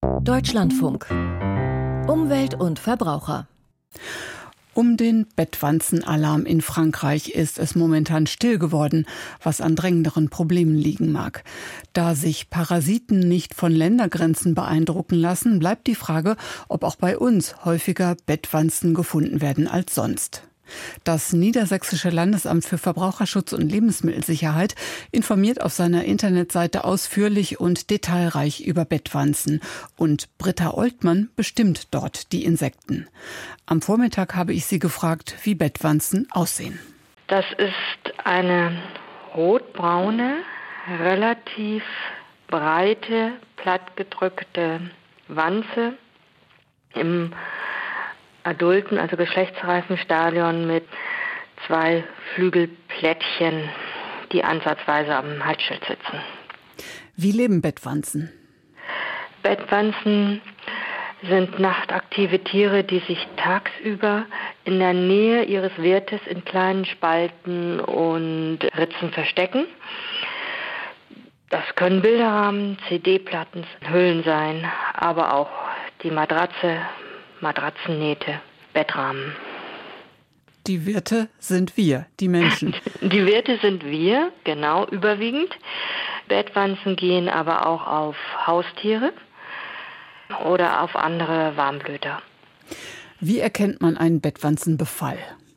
Deutschlandfunk. Umwelt und Verbraucher. Um den Bettwanzenalarm in Frankreich ist es momentan still geworden, was an drängenderen Problemen liegen mag. Da sich Parasiten nicht von Ländergrenzen beeindrucken lassen, bleibt die Frage, ob auch bei uns häufiger Bettwanzen gefunden werden als sonst. Das Niedersächsische Landesamt für Verbraucherschutz und Lebensmittelsicherheit informiert auf seiner Internetseite ausführlich und detailreich über Bettwanzen. Und Britta Oltmann bestimmt dort die Insekten. Am Vormittag habe ich sie gefragt, wie Bettwanzen aussehen. Das ist eine rotbraune, relativ breite, plattgedrückte Wanze im adulten, also geschlechtsreifen Stadion mit 2 Flügelplättchen, die ansatzweise am Halsschild sitzen. Wie leben Bettwanzen? Bettwanzen sind nachtaktive Tiere, die sich tagsüber in der Nähe ihres Wirtes in kleinen Spalten und Ritzen verstecken. Das können Bilderrahmen, CD-Platten, Hüllen sein, aber auch die Matratzennähte, Bettrahmen. Die Wirte sind wir, die Menschen. Die Wirte sind wir, genau, überwiegend. Bettwanzen gehen aber auch auf Haustiere oder auf andere Warmblüter. Wie erkennt man einen Bettwanzenbefall?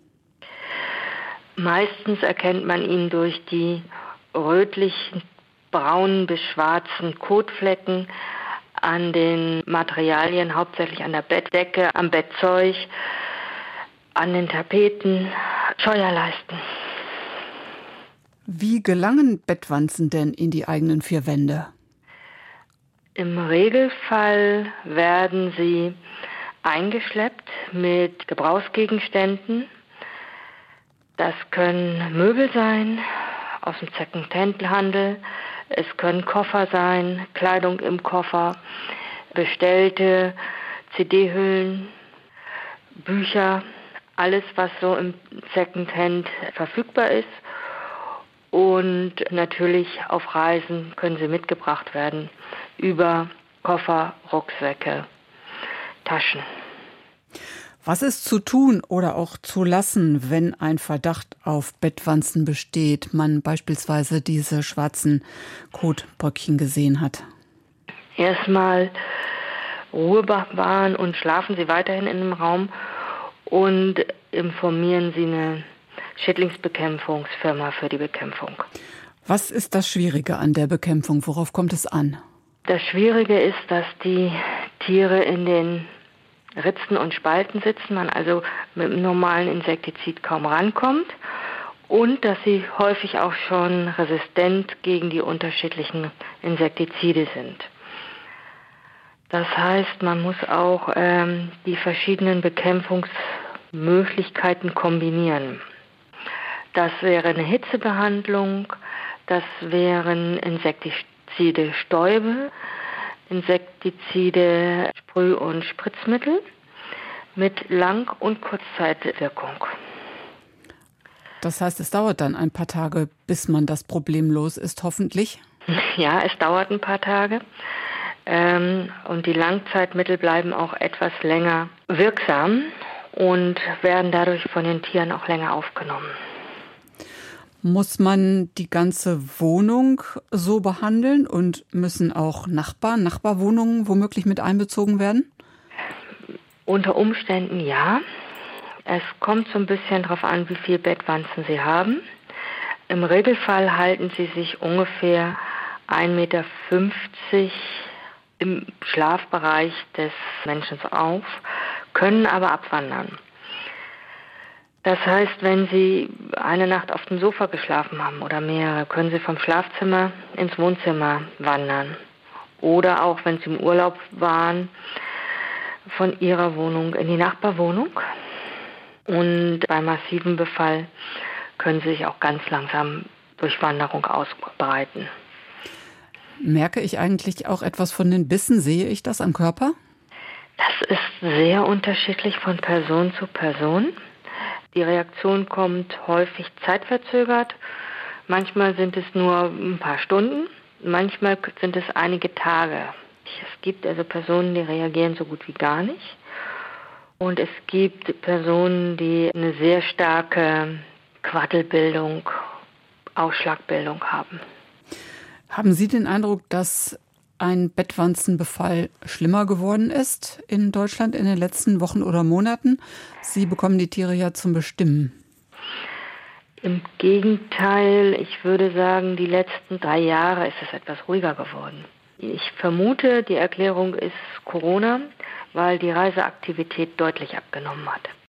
Meistens erkennt man ihn durch die rötlichen, braunen bis schwarzen Kotflecken an den Materialien, hauptsächlich an der Bettdecke, am Bettzeug, an den Tapeten, Scheuerleisten. Wie gelangen Bettwanzen denn in die eigenen 4 Wände? Im Regelfall werden sie eingeschleppt mit Gebrauchsgegenständen. Das können Möbel sein aus dem Second-Hand-Handel. Es können Koffer sein, Kleidung im Koffer, bestellte CD-Hüllen, Bücher, alles, was so im Secondhand verfügbar ist. Und natürlich auf Reisen können sie mitgebracht werden über Koffer, Rucksäcke, Taschen. Was ist zu tun oder auch zu lassen, wenn ein Verdacht auf Bettwanzen besteht, man beispielsweise diese schwarzen Kotbröckchen gesehen hat? Erstmal Ruhe bewahren und schlafen Sie weiterhin in dem Raum und informieren Sie eine Schädlingsbekämpfungsfirma für die Bekämpfung. Was ist das Schwierige an der Bekämpfung? Worauf kommt es an? Das Schwierige ist, dass die Tiere in den Ritzen und Spalten sitzen, man also mit einem normalen Insektizid kaum rankommt und dass sie häufig auch schon resistent gegen die unterschiedlichen Insektizide sind. Das heißt, man muss auch die verschiedenen Bekämpfungsmöglichkeiten kombinieren. Das wäre eine Hitzebehandlung, das wären Insektizide Stäube, Insektizide, Sprüh- und Spritzmittel mit Lang- und Kurzzeitwirkung. Das heißt, es dauert dann ein paar Tage, bis man das Problem los ist, hoffentlich? Ja, es dauert ein paar Tage. Und die Langzeitmittel bleiben auch etwas länger wirksam und werden dadurch von den Tieren auch länger aufgenommen. Muss man die ganze Wohnung so behandeln und müssen auch Nachbarwohnungen womöglich mit einbezogen werden? Unter Umständen ja. Es kommt so ein bisschen darauf an, wie viel Bettwanzen Sie haben. Im Regelfall halten sie sich ungefähr 1,50 Meter im Schlafbereich des Menschen auf, können aber abwandern. Das heißt, wenn Sie eine Nacht auf dem Sofa geschlafen haben oder mehrere, können Sie vom Schlafzimmer ins Wohnzimmer wandern. Oder auch, wenn Sie im Urlaub waren, von Ihrer Wohnung in die Nachbarwohnung. Und bei massivem Befall können Sie sich auch ganz langsam durch Wanderung ausbreiten. Merke ich eigentlich auch etwas von den Bissen? Sehe ich das am Körper? Das ist sehr unterschiedlich von Person zu Person. Die Reaktion kommt häufig zeitverzögert. Manchmal sind es nur ein paar Stunden, manchmal sind es einige Tage, Es gibt also Personen, die reagieren so gut wie gar nicht. Und es gibt Personen, die eine sehr starke Quaddelbildung, Ausschlagbildung haben. Haben Sie den Eindruck, dass ein Bettwanzenbefall schlimmer geworden ist in Deutschland in den letzten Wochen oder Monaten? Sie bekommen die Tiere ja zum Bestimmen. Im Gegenteil, ich würde sagen, die letzten 3 Jahre ist es etwas ruhiger geworden. Ich vermute, die Erklärung ist Corona, weil die Reiseaktivität deutlich abgenommen hat.